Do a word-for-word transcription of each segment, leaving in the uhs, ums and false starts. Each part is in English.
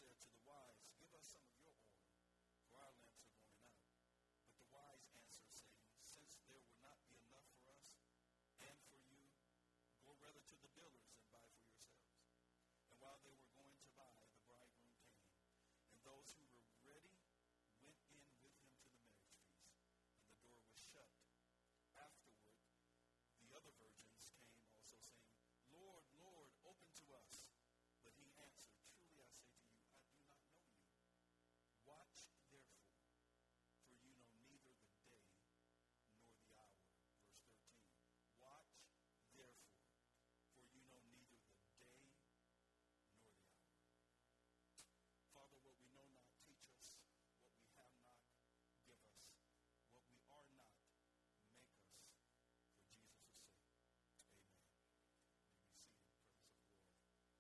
said to the wise, give us some of your oil, for our lamps are going out. But the wise answered, saying, since there will not be enough for us and for you, go rather to the dealers and buy for yourselves. And while they were going to buy, the bridegroom came, and those who were ready went in with him to the marriage feast, and the door was shut. Afterward, the other virgins came also, saying, Lord, Lord, open to us. But he answered, truly I say to you, I do not know you. Watch therefore, for you know neither the day nor the hour. Verse thirteen. Watch therefore, for you know neither the day nor the hour. Father, what we know not, teach us. What we have not, give us. What we are not, make us. For Jesus' sake. Amen. You be seated in the presence of the Lord.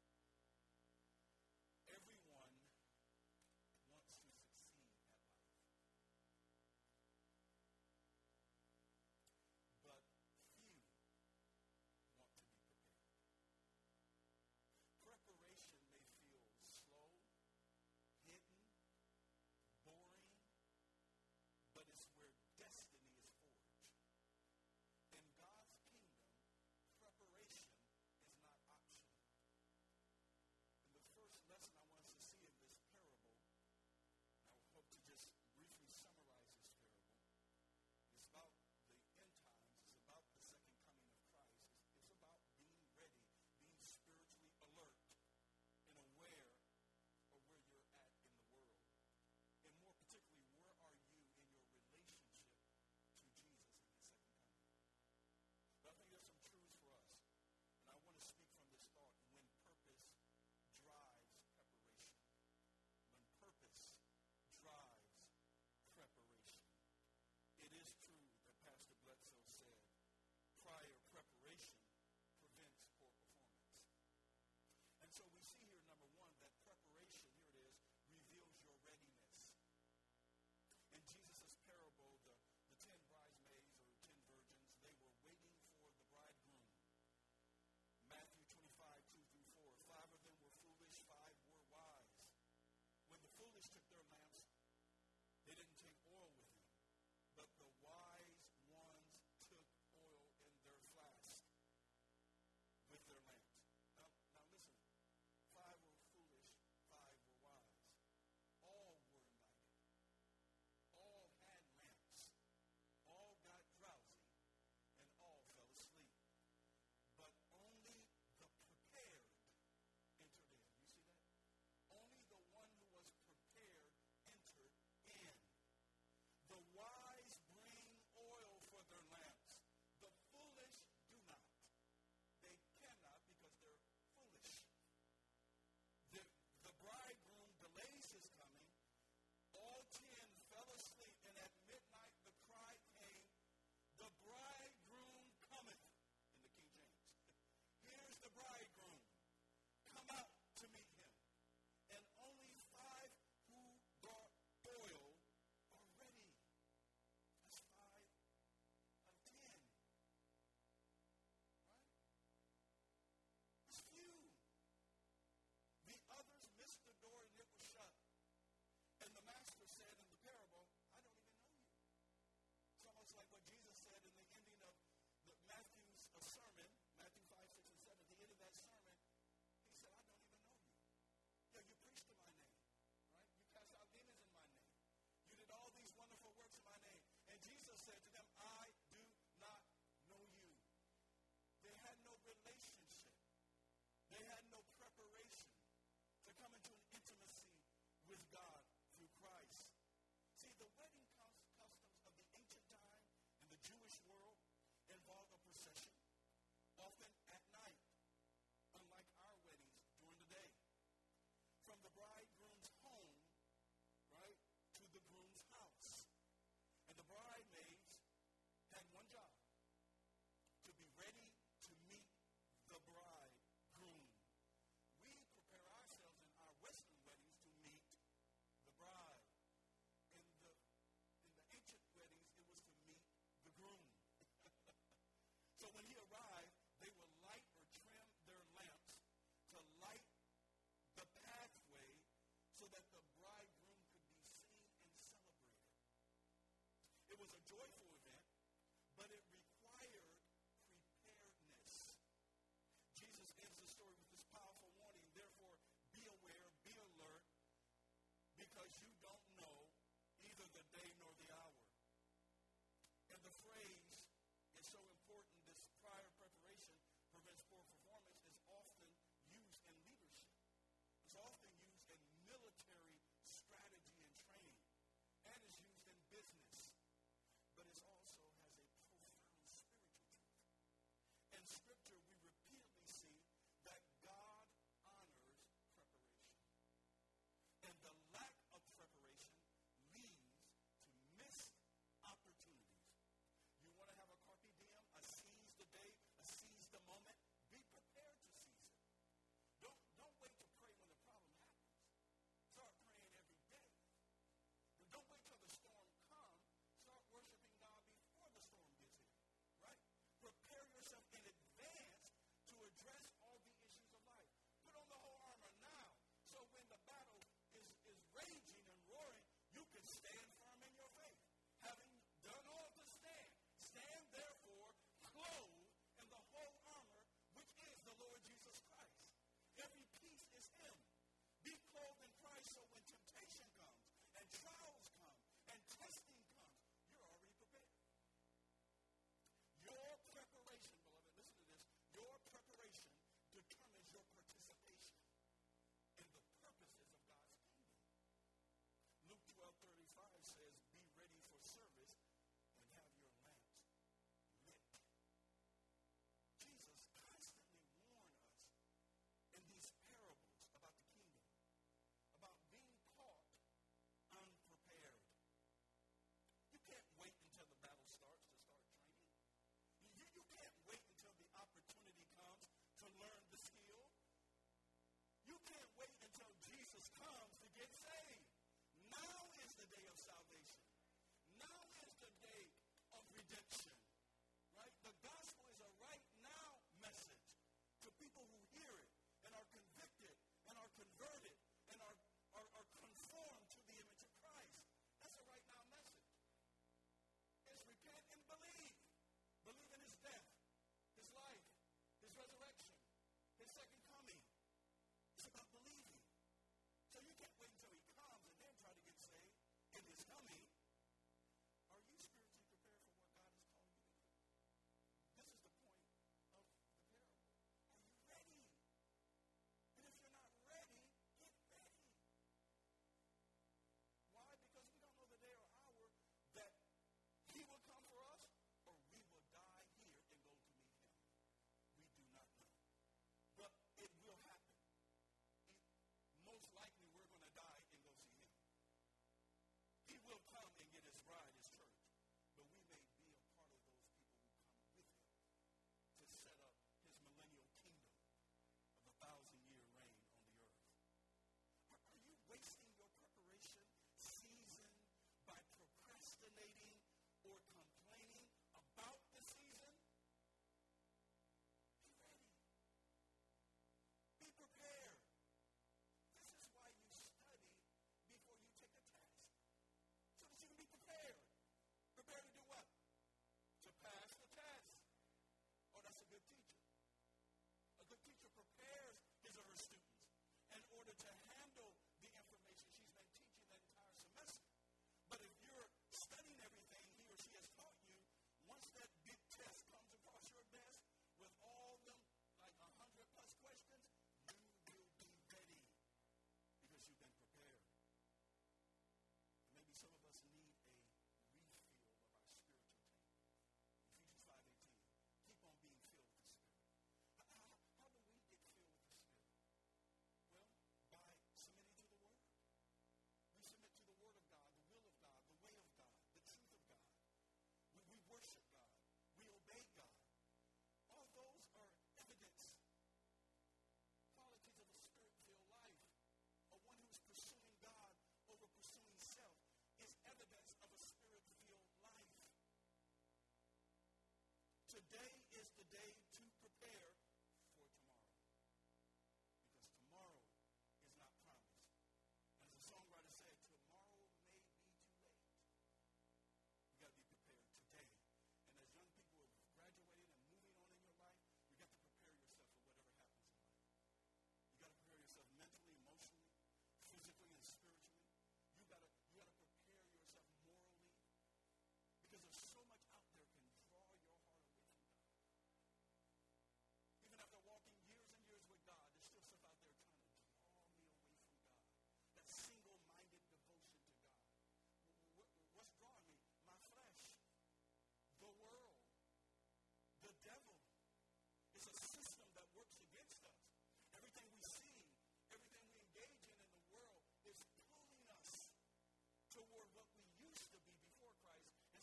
Everyone wants to succeed at life. But few want to be prepared. Preparation may feel slow, hidden, boring, but it's where destiny is forged. In God's kingdom, preparation is not optional. And the first lesson I want us to see in this parable, and I hope to just briefly summarize this parable, is about the end times. It's about the second coming of Christ. It's, it's about being ready, being spiritually alert and aware of where you're at in the world. And more particularly, where are you in your relationship to Jesus in the second coming? But I think there's some truths for us. And I want to speak from this thought. When purpose drives preparation. When purpose drives preparation. It is true that Pastor Bledsoe said, prior preparation prevents poor performance. And so we see here, number one, that preparation, here it is, reveals your readiness. In Jesus' parable, the, the ten bridesmaids or ten virgins, they were waiting for the bridegroom. Matthew twenty-five, two through four. Five of them were foolish, five were wise. When the foolish took their lamps, they didn't take oil with them. But the wise ones took oil in their flask with their lamps. Now, now listen, five were foolish, five were wise. All were invited. All had lamps. All got drowsy, and all fell asleep. But only the prepared entered in. You see that? Only the one who was prepared entered in. The wise bring oil for their lamps. The foolish do not. They cannot because they're foolish. The, the bridegroom delays his coming. All ten fell asleep, and at midnight the cry came, the bridegroom cometh, in the King James. Here's the bridegroom. Come out to meet him. And only five who brought oil are ready. That's five of ten. Right? It's few. The others missed the door and it was shut. And the master said in the parable, I don't even know you. It's almost like what Jesus said in the ending of the Matthew's uh, sermon, Matthew five, six, and seven. At the end of that sermon, he said, I don't even know you. Yeah, you preached in my name, right? You cast out demons in my name. You did all these wonderful works in my name. And Jesus said to them, I do not know you. They had no relationship. They had no preparation to come into an intimacy with God through Christ. See, the wedding customs of the ancient time in the Jewish world involved a procession, often at night, unlike our weddings during the day. From the bridegroom's home, right, to the groom's house. And the bridesmaids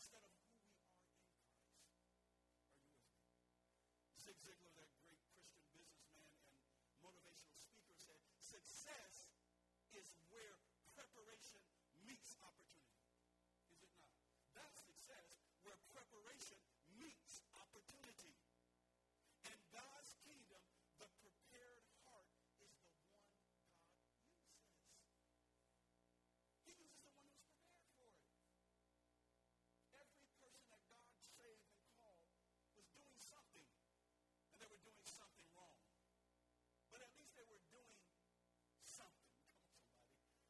instead of who we are in Christ. Are you with me? Zig Ziglar, that great Christian businessman and motivational speaker, said, success is where preparation meets opportunity. Is it not? That's success, where preparation meets opportunity. And God's kingdom, the prepared heart, is the one God uses. He uses the one who's prepared for it. Every person that God saved and called was doing something, and they were doing something wrong. But at least they were doing something. Come on, somebody.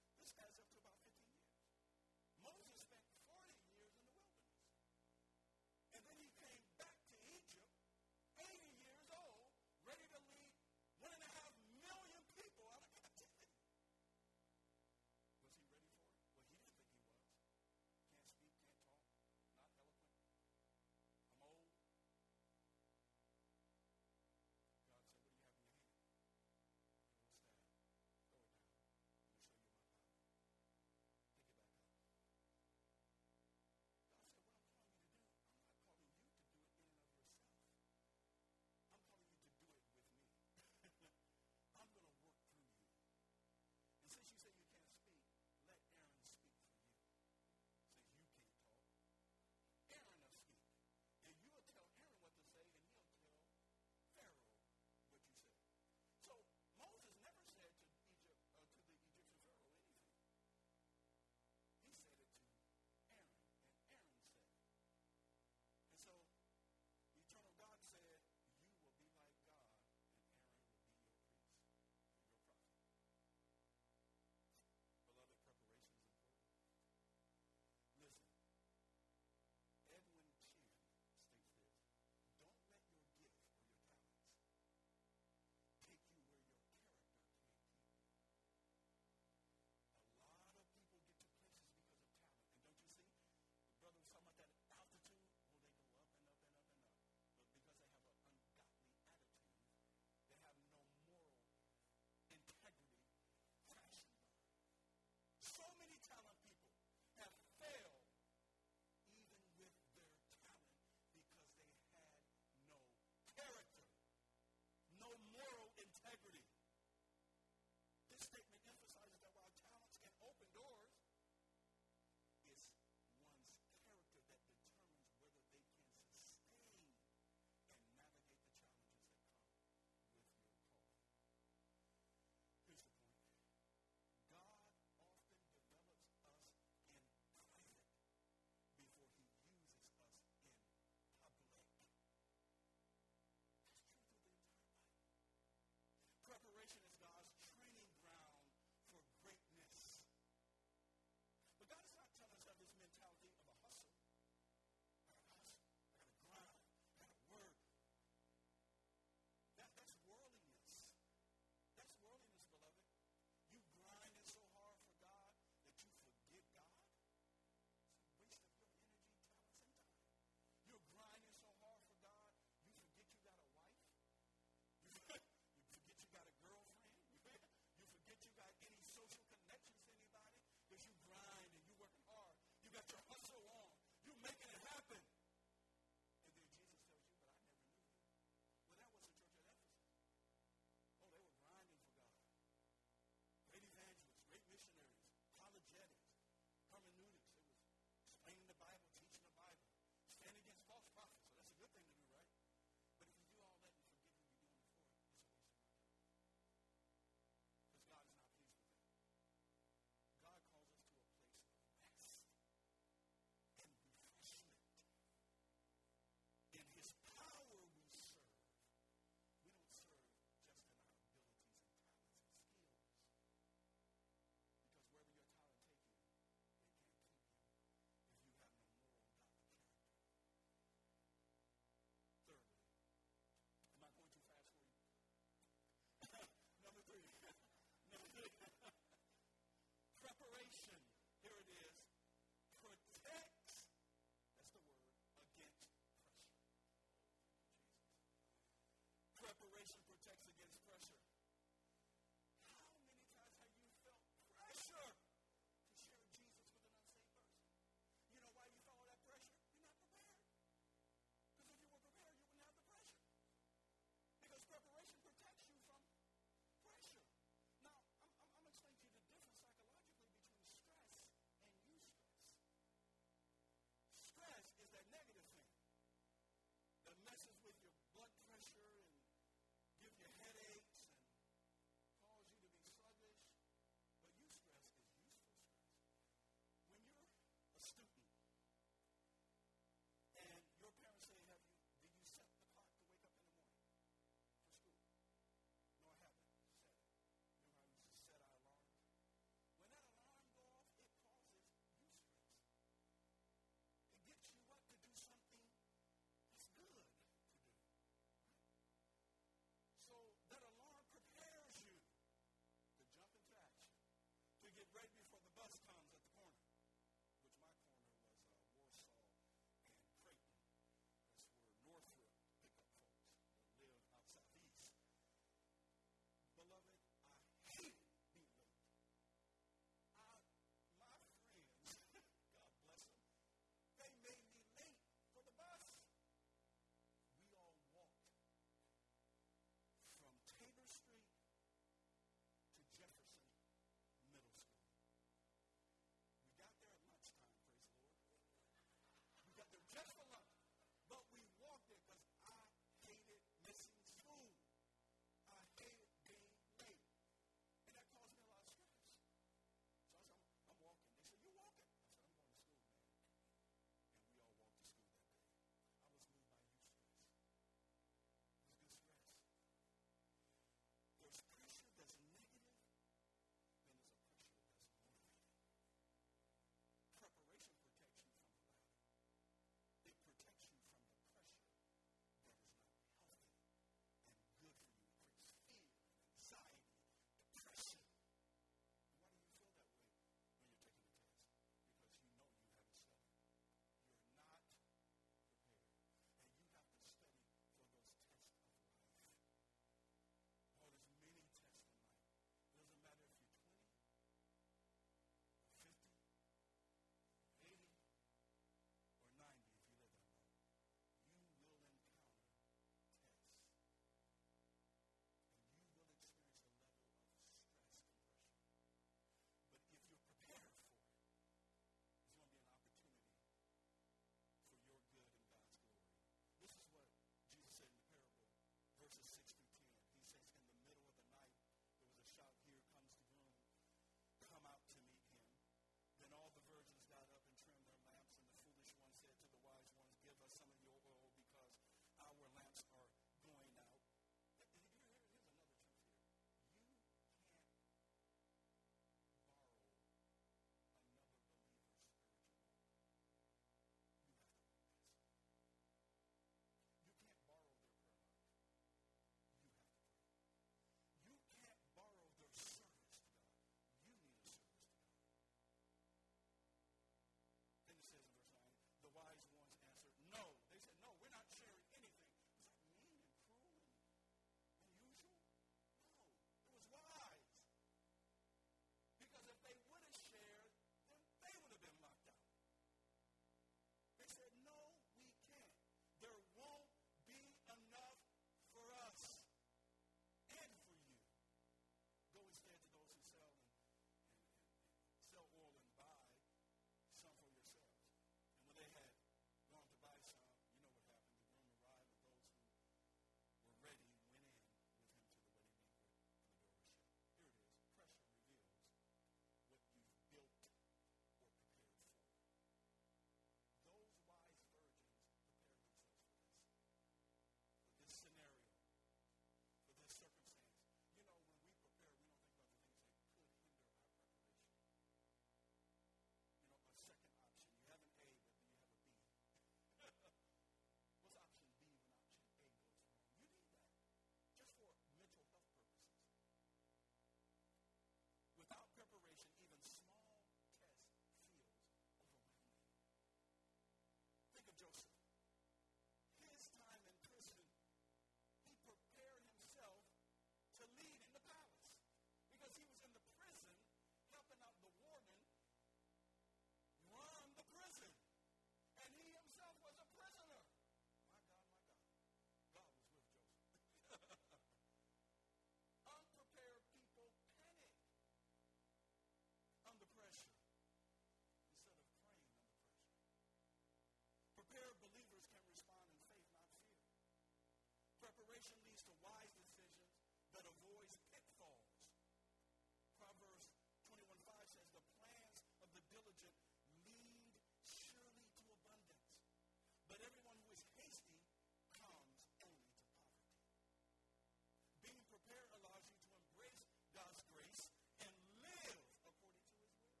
Preparation leads to wise decisions that avoids pitfalls. Proverbs twenty-one five says, the plans of the diligent lead surely to abundance, but everyone who is hasty comes only to poverty. Being prepared allows you to embrace God's grace and live according to his will.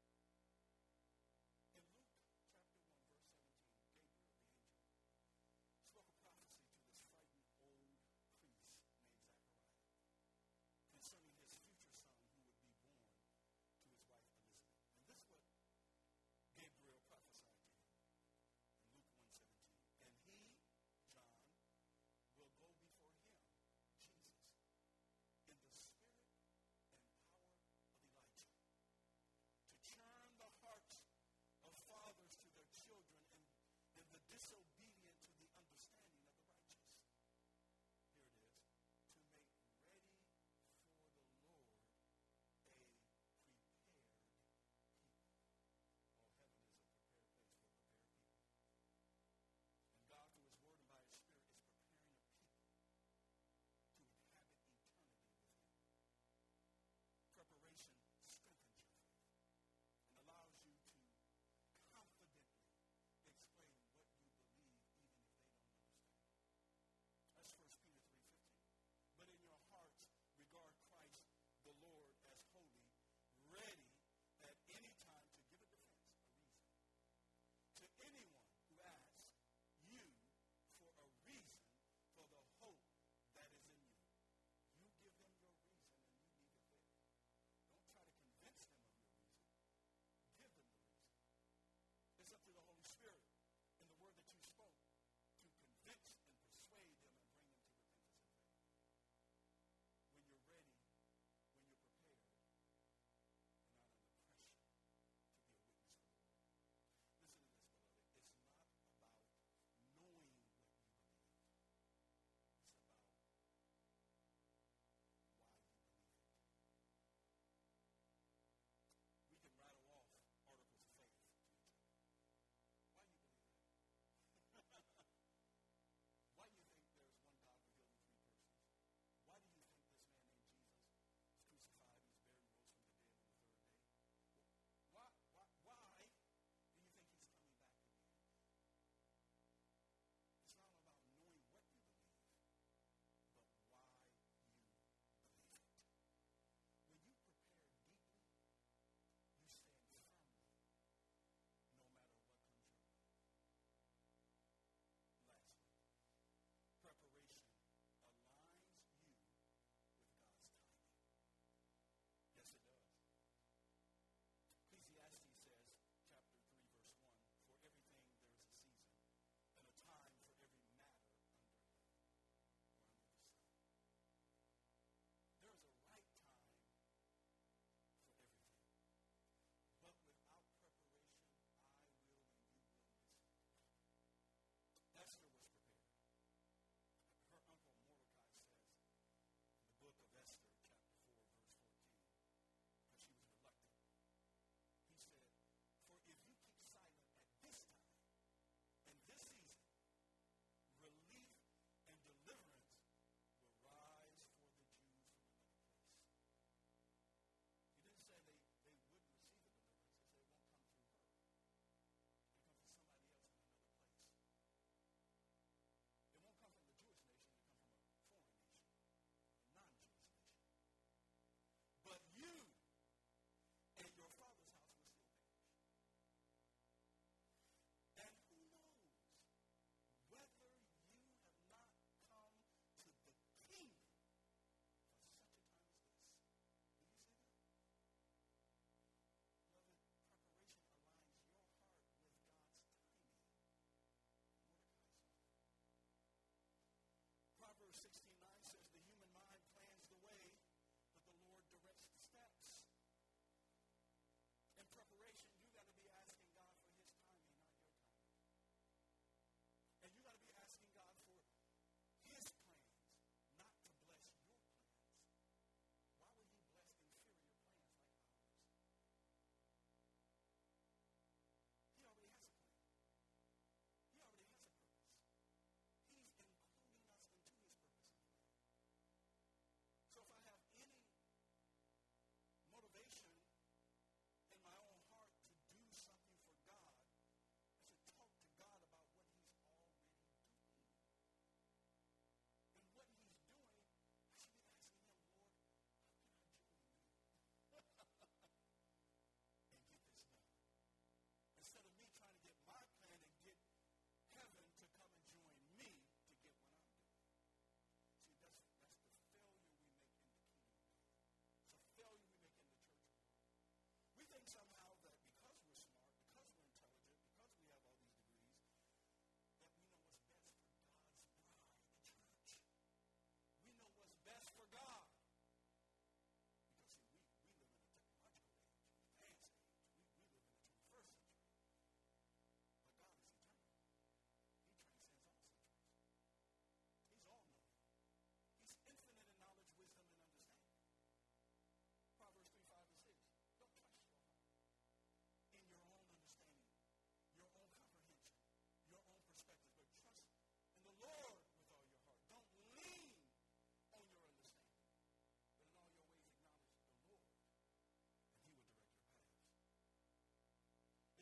In Luke chapter one, verse seventeen, Gabriel, the angel, spoke a prophecy to this frightened old priest named Zechariah concerning his future son who would be born to his wife Elizabeth. And this is what Gabriel prophesied to him in Luke one seventeen. And he, John, will go before him, Jesus, in the spirit and power of Elijah, to turn the hearts of fathers to their children and, and the disobedient to the understanding of the righteous. Here it is. To make ready for the Lord a prepared people. Oh, heaven is a prepared place for prepared people. And God, through his word and by his spirit, is preparing a people to inhabit eternity with him. Preparation strengthens your faith and allows you to confidently explain what you believe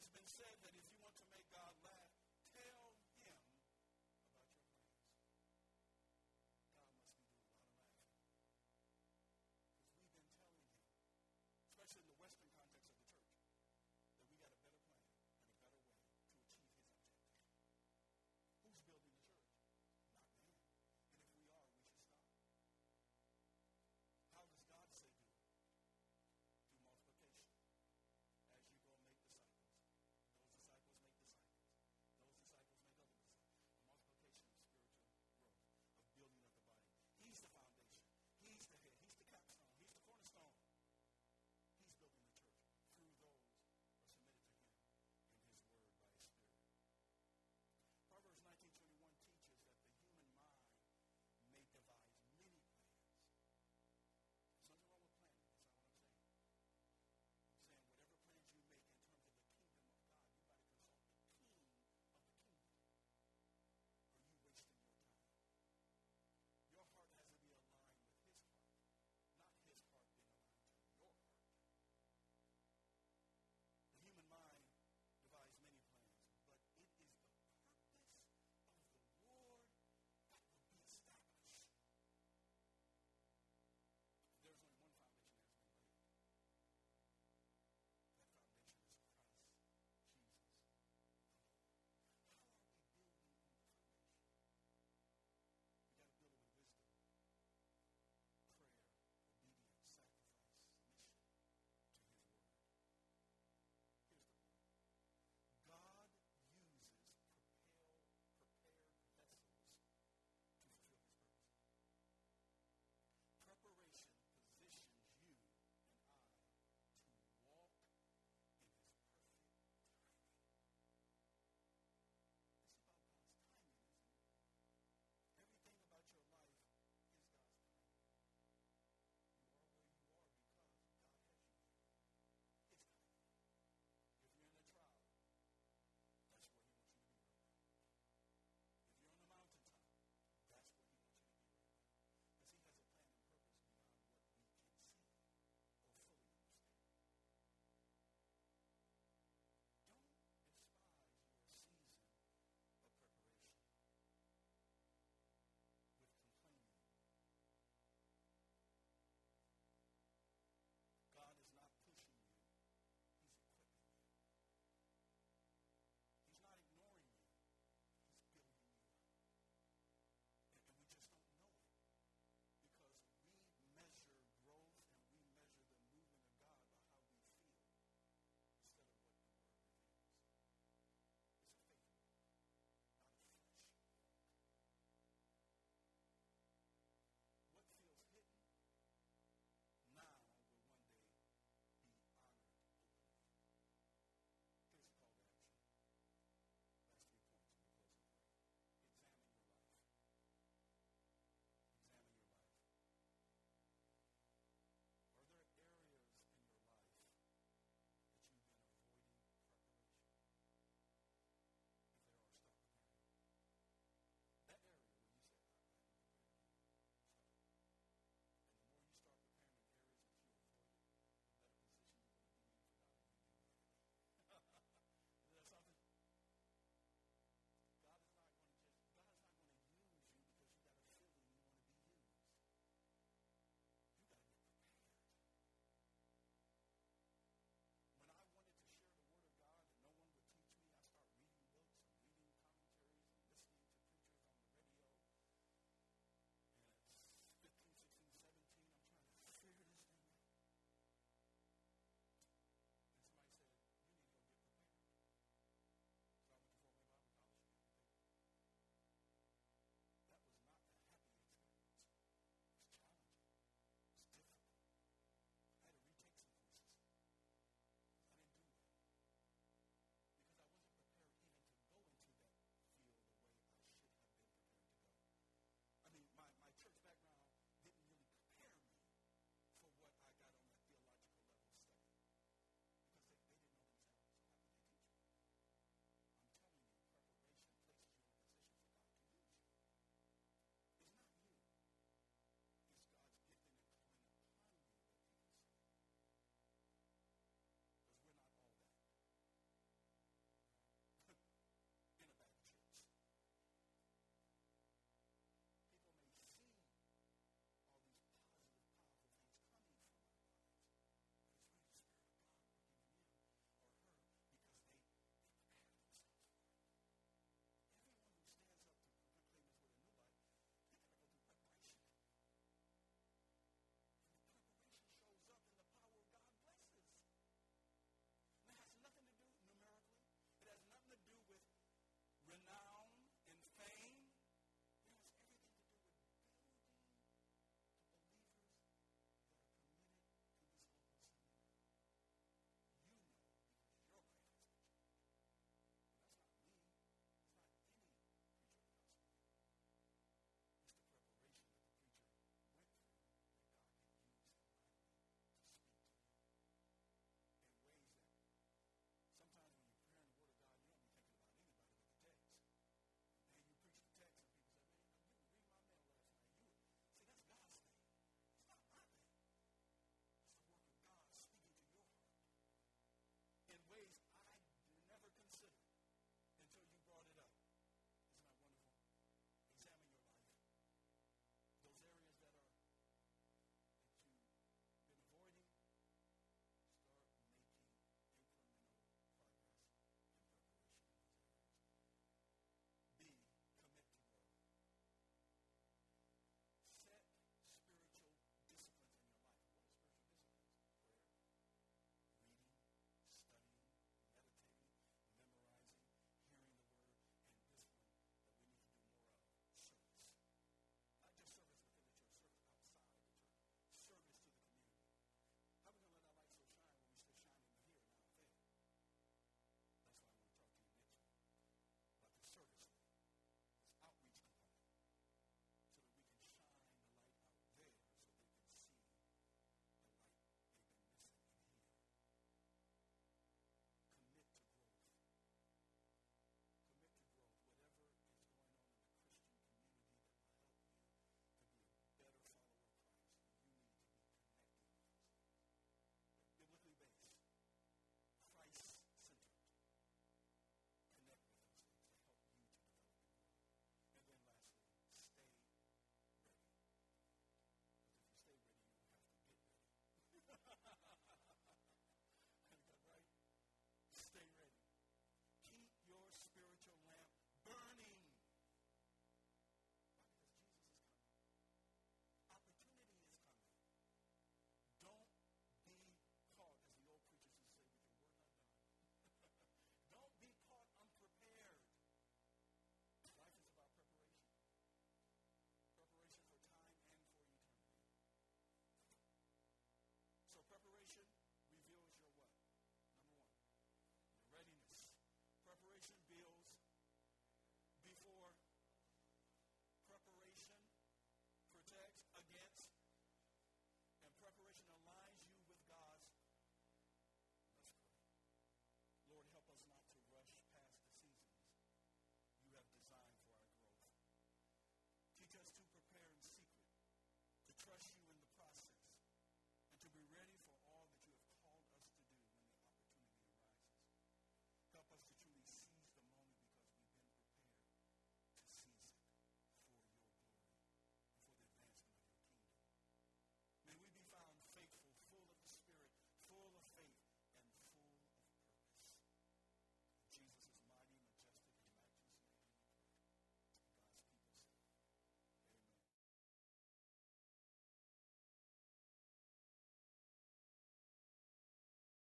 been said that